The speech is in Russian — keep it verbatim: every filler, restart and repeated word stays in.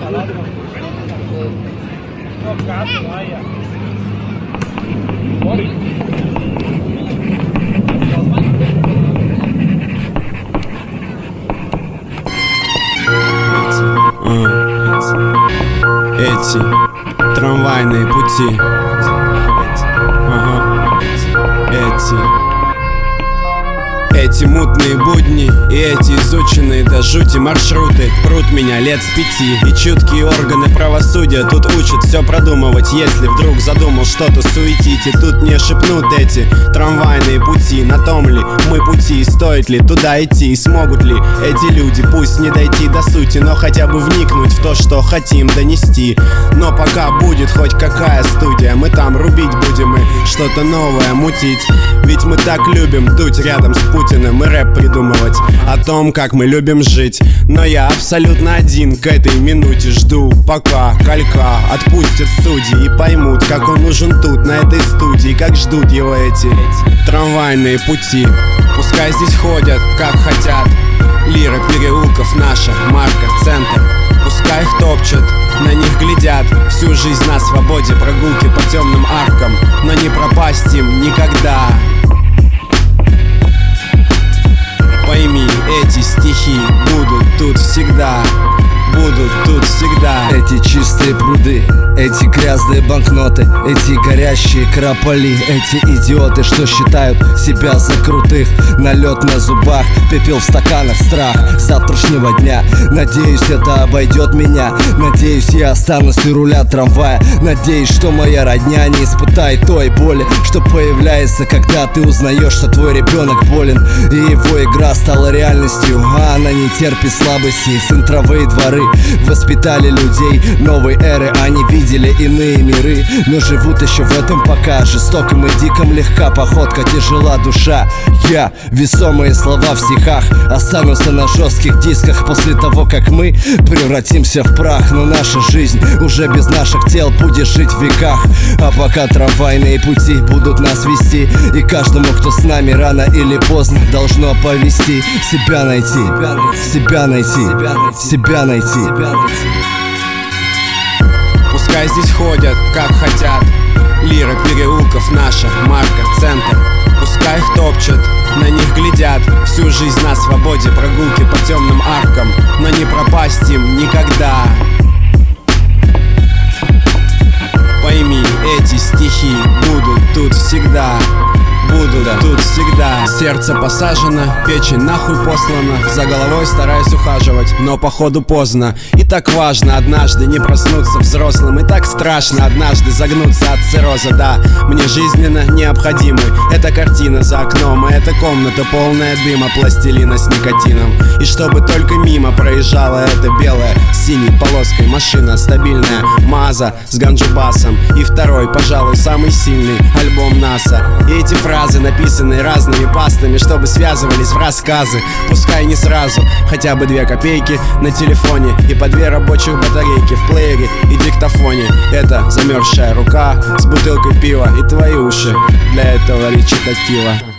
Эти трамвайные пути, ага. Эти Эти мутные будни и эти изученные до жути маршруты прут меня лет с пяти. И чуткие органы правосудия тут учат все продумывать. Если вдруг задумал что-то суетить, и тут мне шепнут эти трамвайные пути. На том ли мы пути, стоит ли туда идти, и смогут ли эти люди, пусть не дойти до сути, но хотя бы вникнуть в то, что хотим донести. Но пока будет хоть какая студия, мы там рубить будем и что-то новое мутить. Ведь мы так любим дуть рядом с Путиным и рэп придумывать о том, как мы любим жить. Но я абсолютно один к этой минуте жду, пока Калька отпустят судьи и поймут, как он нужен тут, на этой студии, как ждут его эти трамвайные пути. Пускай здесь ходят, как хотят, лира переулков наша, марка, центр. Пускай их топчут, на них глядят, всю жизнь на свободе, прогулки по темным аркам, но не пропасть им никогда. Пойми, эти стихи будут тут всегда, будут тут всегда. Эти чистые пруды, эти грязные банкноты, эти горящие крополи, эти идиоты, что считают себя за крутых. Налет на зубах, пепел в стаканах, страх завтрашнего дня. Надеюсь, это обойдет меня. Надеюсь, я останусь у руля трамвая. Надеюсь, что моя родня не испытает той боли, что появляется, когда ты узнаешь, что твой ребенок болен, и его игра стала реальностью, а она не терпит слабости. Центровые дворы воспитали людей новой эры, они видели иные миры, но живут еще в этом пока жестоком и диком. Легка походка, тяжела душа. Я, весомые слова в стихах, останутся на жестких дисках после того, как мы превратимся в прах. Но наша жизнь уже без наших тел будет жить в веках. А пока трамвайные пути будут нас вести, и каждому, кто с нами, рано или поздно должно повести. Себя найти, себя найти, себя найти. Пускай здесь ходят, как хотят, лира переулков наша, марка, центр. Пускай их топчут, на них глядят, всю жизнь на свободе, прогулки по темным аркам, но не пропасть им никогда. Пойми, эти стихи будут тут всегда, будут да. тут всегда. Сердце посажено, печень нахуй послана, за головой стараюсь ухаживать, но походу поздно. И так важно однажды не проснуться взрослым, и так страшно однажды загнуться от цирроза. Да, мне жизненно необходимы эта картина за окном, и эта комната полная дыма, пластилина с никотином. И чтобы только мимо проезжала эта белая с синей полоской машина, стабильная Маза с ганджубасом, и второй, пожалуй, самый сильный альбом НАСА. И эти фразы, написанные разными пастами, чтобы связывались в рассказы. Пускай не сразу, хотя бы две копейки на телефоне и по две рабочих батарейки в плеере и диктофоне. Это замерзшая рука с бутылкой пива и твои уши для этого речитатива.